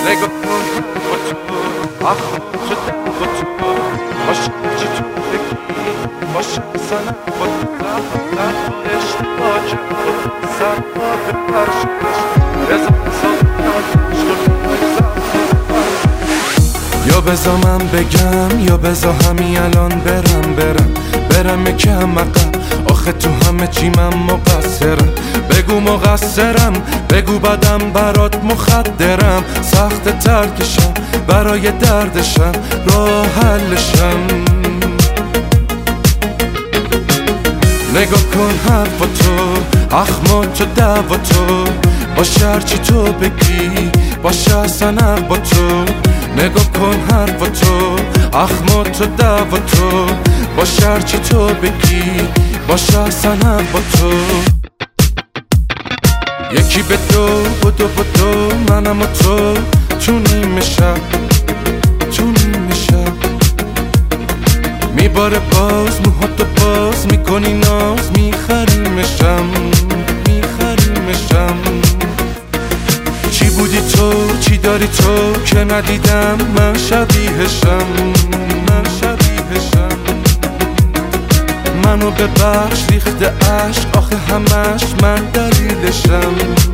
نگاه کن با تو آخ شده با تو باشه چی تو بگی باشه سنم با تو در اشتباه کرد سر با به پرشش رزا یا بزا من بگم یا بزا همین الان برم یکم عقب آخه تو همه چی من مقصرم بگو مقصرم بگو بدم برات مخدرم سخت ترکشم برای دردشم راه حلشم نگاه کن حرف تو اخمات و دعوا تو باشه هرچی تو بگی باشه اصلا با تو نگاه کن حرف تو اخمات و دعوا تو باشه هرچی تو بگی باشه اصلا با تو یکی به دو بدو منم و تو نیمه شب میباره باز موهاتو باز میکنی ناز میخریمشم چی بودی تو چی داری تو که ندیدم من شبیهشم منو ببخش ریخته عشق آخه همش من دلیلشم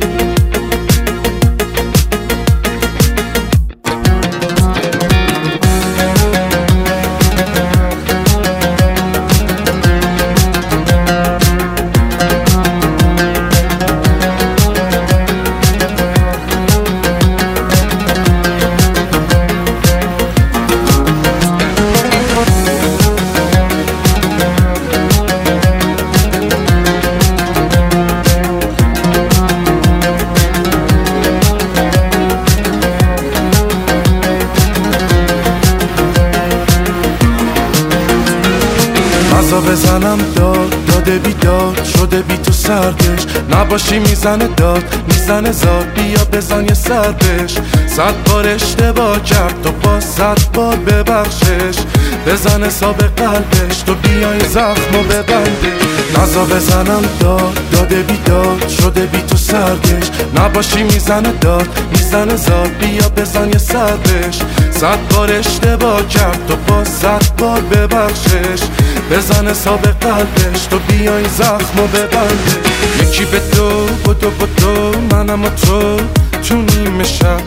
بزنم داده بیداد شده بی تو سردش نباشی میزنه میزنه زاد بیا بزن یه سردش 100 بار اشتباه کرد تو با 100 بار ببخشش بزن حساب قلبش تو بیای زخمو ببنده نزا بزنم داده بیداد شده بی تو سردش نباشی میزنه میزنه زاد بیا بزن یه سردش 100 بار اشتباه کرد تو با 100 بار ببخشش بزن حساب قلبش تو بیای زخمو ببنده یکی به دو بدو منم و تو نیمه شب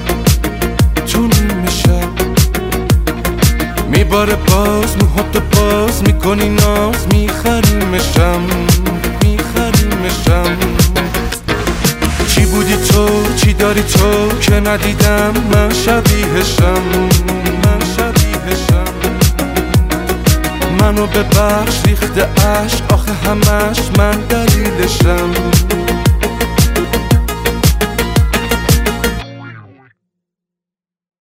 میباره باز موهاتو باز میکنی ناز میخریمشم چی بودی تو چی داری تو که ندیدم من شبیهشم منو ببخش ریخته عشق آخه همش من دلیلشم